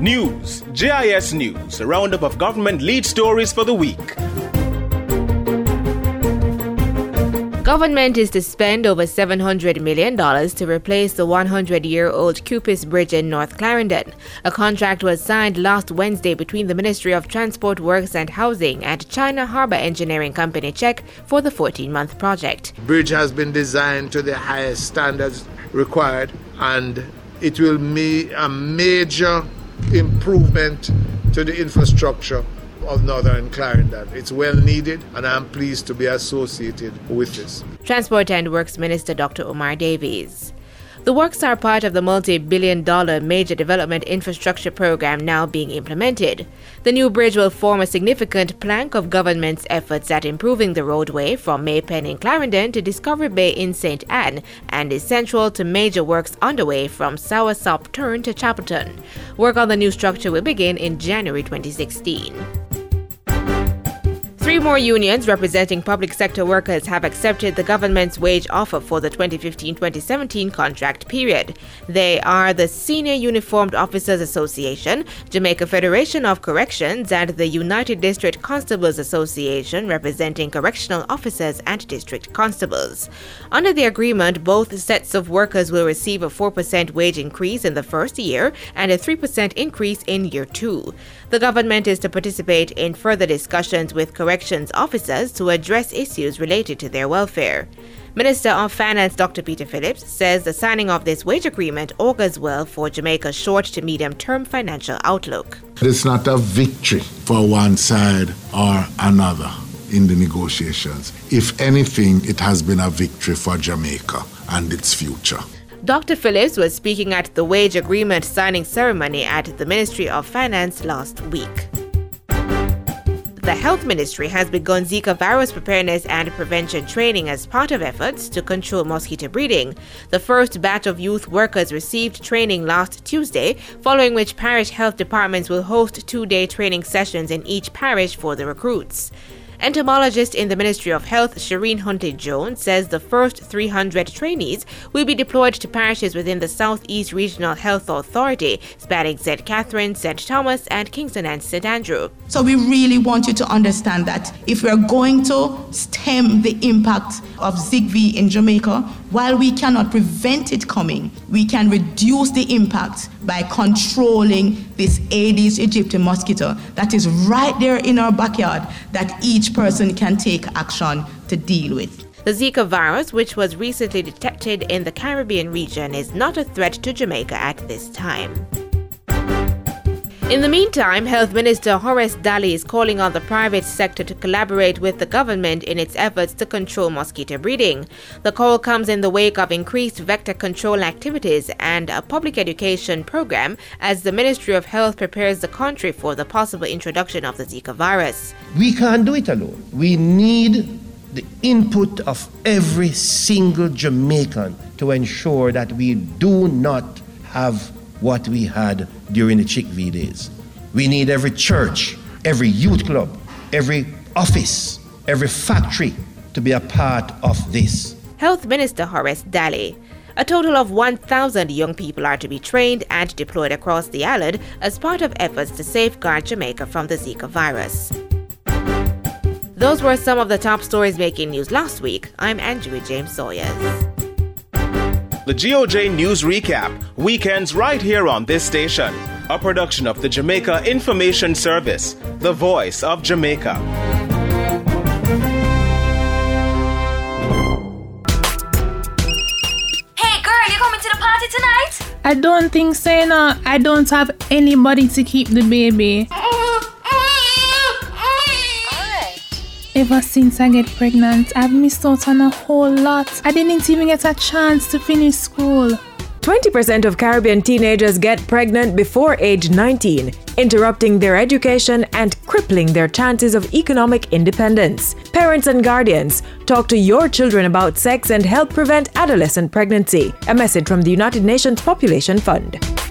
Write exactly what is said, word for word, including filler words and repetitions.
News, J I S News, a roundup of government lead stories for the week. Government is to spend over seven hundred million dollars to replace the one hundred year old Cupis Bridge in North Clarendon. A contract was signed last Wednesday between the Ministry of Transport Works and Housing and China Harbour Engineering Company Czech for the fourteen month project. The bridge has been designed to the highest standards required, and it will be a major improvement to the infrastructure of Northern Clarendon. It's well needed, and I'm pleased to be associated with this. Transport and Works Minister Doctor Omar Davies. The works are part of the multi-billion dollar major development infrastructure program now being implemented. The new bridge will form a significant plank of government's efforts at improving the roadway from Maypen in Clarendon to Discovery Bay in Saint Anne and is central to major works underway from Soursop Turn to Chapelton. Work on the new structure will begin in January twenty sixteen. Three more unions representing public sector workers have accepted the government's wage offer for the twenty fifteen twenty seventeen contract period. They are the Senior Uniformed Officers Association, Jamaica Federation of Corrections, and the United District Constables Association representing correctional officers and district constables. Under the agreement, both sets of workers will receive a four percent wage increase in the first year and a three percent increase in year two. The government is to participate in further discussions with corrections officers to address issues related to their welfare. Minister of Finance Doctor Peter Phillips says the signing of this wage agreement augurs well for Jamaica's short to medium-term financial outlook. It's not a victory for one side or another in the negotiations. If anything, it has been a victory for Jamaica and its future. Doctor Phillips was speaking at the wage agreement signing ceremony at the Ministry of Finance last week. The Health Ministry has begun Zika virus preparedness and prevention training as part of efforts to control mosquito breeding. The first batch of youth workers received training last Tuesday, following which parish health departments will host two-day training sessions in each parish for the recruits. Entomologist in the Ministry of Health, Shireen Huntley-Jones, says the first three hundred trainees will be deployed to parishes within the Southeast Regional Health Authority, spanning Saint Catherine, Saint Thomas, and Kingston and Saint Andrew. So we really want you to understand that if we're going to stem the impact of Z I V in Jamaica, while we cannot prevent it coming, we can reduce the impact by controlling this Aedes aegypti mosquito that is right there in our backyard that each person can take action to deal with. The Zika virus, which was recently detected in the Caribbean region, is not a threat to Jamaica at this time. In the meantime, Health Minister Horace Daly is calling on the private sector to collaborate with the government in its efforts to control mosquito breeding. The call comes in the wake of increased vector control activities and a public education program as the Ministry of Health prepares the country for the possible introduction of the Zika virus. We can't do it alone. We need the input of every single Jamaican to ensure that we do not have what we had during the Chick V days. We need every church, every youth club, every office, every factory to be a part of this. Health Minister Horace Daly. A total of one thousand young people are to be trained and deployed across the island as part of efforts to safeguard Jamaica from the Zika virus. Those were some of the top stories making news last week. I'm Andrew James Sawyers. The G O J News Recap, weekends right here on this station. A production of the Jamaica Information Service, the voice of Jamaica. Hey girl, you coming to the party tonight? I don't think so, you know. I don't have anybody to keep the baby. Ever since I get pregnant, I've missed out on a whole lot. I didn't even get a chance to finish school. twenty percent of Caribbean teenagers get pregnant before age nineteen, interrupting their education and crippling their chances of economic independence. Parents and guardians, talk to your children about sex and help prevent adolescent pregnancy. A message from the United Nations Population Fund.